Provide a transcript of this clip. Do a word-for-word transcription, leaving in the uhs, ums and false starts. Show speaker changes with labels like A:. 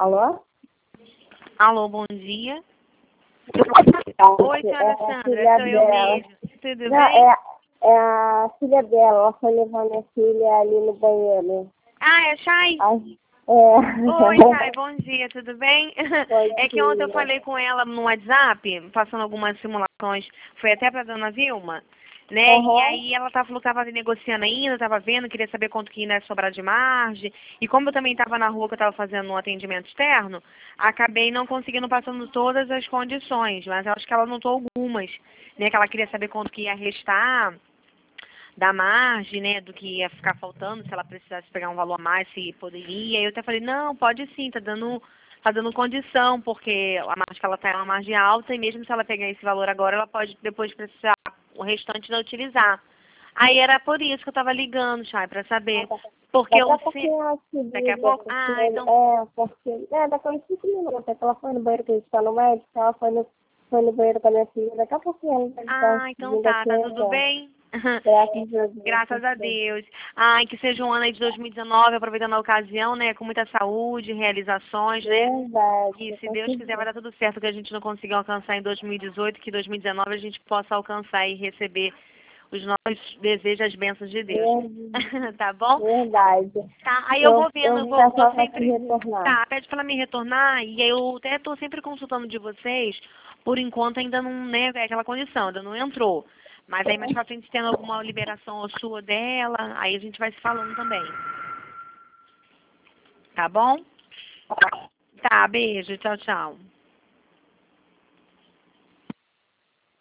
A: Alô?
B: Alô, bom dia. Oi, senhora
A: É a
B: Sandra,
A: filha
B: sou eu
A: dela.
B: mesmo. Tudo
A: Não,
B: bem?
A: é, é a filha dela. Ela foi levar minha filha ali no banheiro.
B: Ah, é a Chay?
A: Ai, é.
B: Oi, Chay, bom dia, tudo bem?
A: Bom
B: É que ontem eu
A: dia.
B: falei com ela no WhatsApp, passando algumas simulações, foi até pra dona Vilma, né? E
A: Uhum.
B: aí ela tá, falou que tava negociando ainda, tava vendo, queria saber quanto que ia sobrar de margem. E como eu também tava na rua, que eu tava fazendo um atendimento externo, acabei não conseguindo passando todas as condições, mas eu acho que ela anotou algumas, né? Que ela queria saber quanto que ia restar da margem, né, do que ia ficar faltando, se ela precisasse pegar um valor a mais, se poderia. E eu até falei, não, pode sim, tá dando, tá dando condição, porque a margem que ela tá é uma margem alta, e mesmo se ela pegar esse valor agora, ela pode depois precisar o restante não utilizar. Aí era por isso que eu tava ligando, Chay, pra saber. Porque
A: Daqui
B: eu
A: a
B: se...
A: pouquinho ela te
B: Daqui a
A: liga,
B: pouco?
A: porque,
B: Ah, então...
A: é, porque, é, daqui a uns cinco minutos, é que ela foi no banheiro que a gente tá no médico, ela foi no, foi no banheiro com a minha filha, daqui a pouquinho ela vai estar
B: Ah, então
A: vindo
B: tá,
A: aqui
B: tá tudo
A: então.
B: bem?
A: Graças a Deus.
B: Graças a Deus. Ai, que seja um ano aí de dois mil e dezenove, aproveitando a ocasião, né? Com muita saúde, realizações, né? E
A: Verdade,
B: se
A: com
B: Deus quiser vai
A: certeza.
B: dar tudo certo, que a gente não conseguiu alcançar em dois mil e dezoito, que dois mil e dezenove a gente possa alcançar e receber os nossos desejos, as bênçãos de Deus. Tá bom?
A: Verdade.
B: Tá, aí eu
A: Eu,
B: vou vendo,
A: eu
B: eu
A: vou
B: vou, tô
A: passar para te
B: sempre...
A: retornar.
B: Tá, pede pra ela me retornar, e aí eu até tô sempre consultando de vocês, por enquanto ainda não, né, é aquela condição, ainda não entrou. Mas aí mais pra frente, tendo alguma liberação sua dela, aí a gente vai se falando também. Tá bom? Tá, beijo, tchau, tchau.